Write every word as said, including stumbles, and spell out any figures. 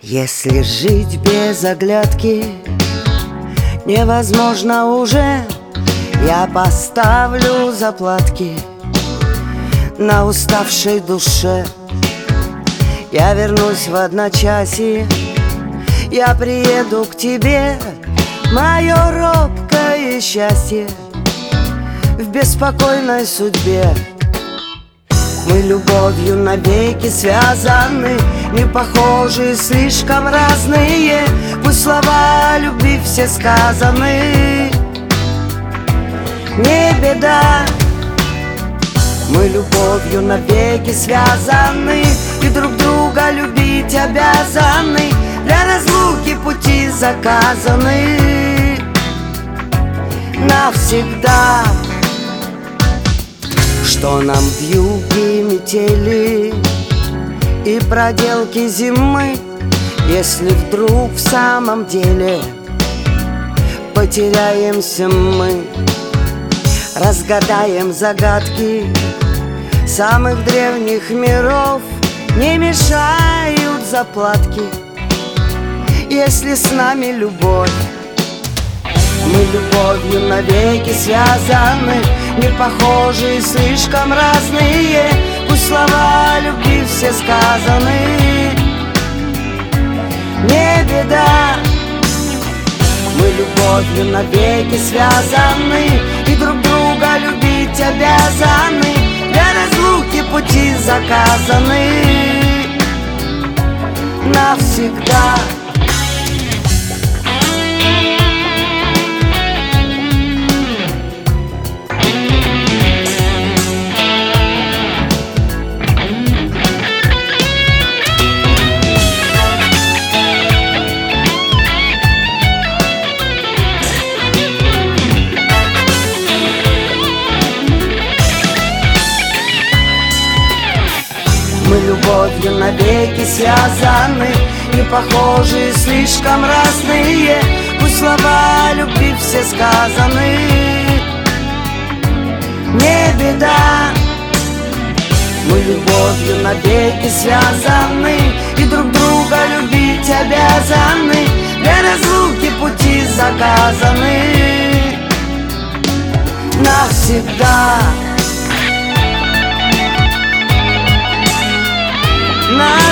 Если жить без оглядки невозможно уже, я поставлю заплатки на уставшей душе. Я вернусь в одночасье, я приеду к тебе, мое робкое счастье в беспокойной судьбе. Мы любовью навеки связаны, не похожи, слишком разные. Пусть слова любви все сказаны, не беда. Мы любовью навеки связаны и друг друга любить обязаны. Для разлуки пути заказаны навсегда. Что нам вьюги, метели и проделки зимы, если вдруг в самом деле потеряемся мы? Разгадаем загадки самых древних миров, не мешают заплатки, если с нами любовь. Мы любовью навеки связаны, не похожи, слишком разные. Пусть слова любви все сказаны, не беда. Мы любовью навеки связаны и друг друга любить обязаны. Для разлуки пути заказаны навсегда. Мы любовью навеки связаны, не похожи, слишком разные. Пусть слова любви все сказаны, не беда. Мы любовью навеки связаны и друг друга любить обязаны. Для разлуки пути заказаны навсегда.